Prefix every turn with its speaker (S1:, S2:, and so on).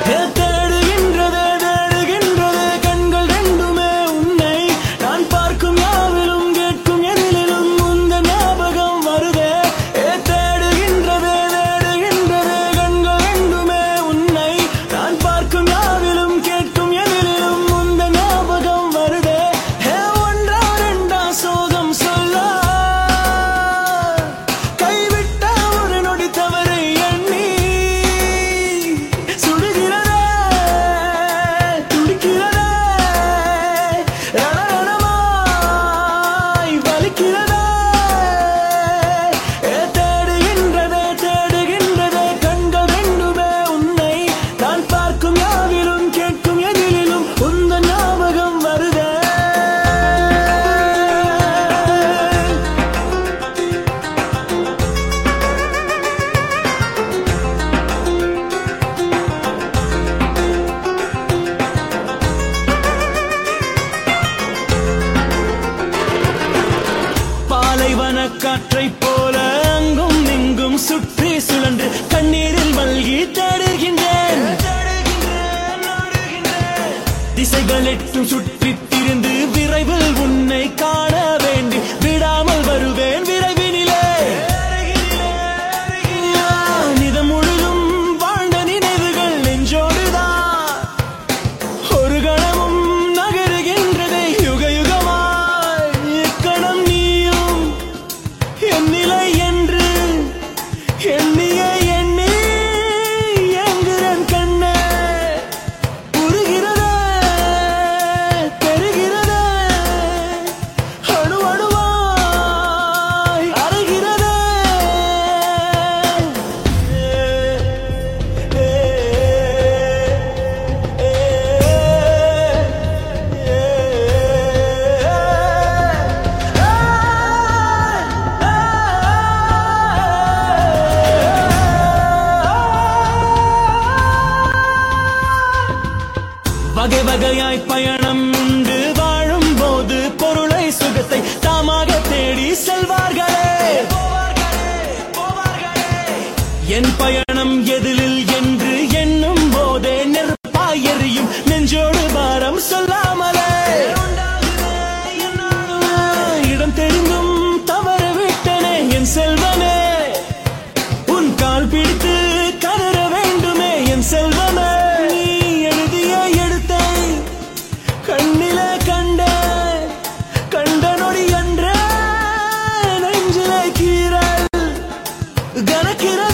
S1: காற்றை போல அங்கும் இங்கும் சுற்றி சுழன்று கண்ணீரில் மல்கி தேடுகின்றேன் திசைகள் எட்டும் சுற்றித் திரிந்து விரைவில் உன்னை காண வேண்டி விடாமல் வருவேன் விரைவினிலே நிதம் முழுதும் வாழ்ந்த நினைவுகள் நெஞ்சோடுதான் ஒரு கணமும் நகருகின்றதே யுக யுகமாய் இக்கணம் நீயும் என் நிலை என்று எண்ணிய எண்ணி எங்குறன் கண்ணே உருகிறதே பெருகிறதே அணு அணுவாய் அறைகிறதே வகை வகையாய் பயணம் உண்டு வாழும் போது பொருளை சுகத்தை தாமாக தேடி செல்வார்களே என் பயணம் எதிலில் என்று எண்ணும் போதே நெருப்பாய் எரியும் நெஞ்சோடு பாரம் சொல்லாமலே இடம் தெரிந்தும் தவறு விட்டனே என் செல்வமே உன் கால் பிடித்து கதற வேண்டுமே என் செல்வமே நீ எழுதிய எழுத்தை கண்ணிலே கண்ட நொடி என்ற நெஞ்சிலே கீறல் கனக்கிறது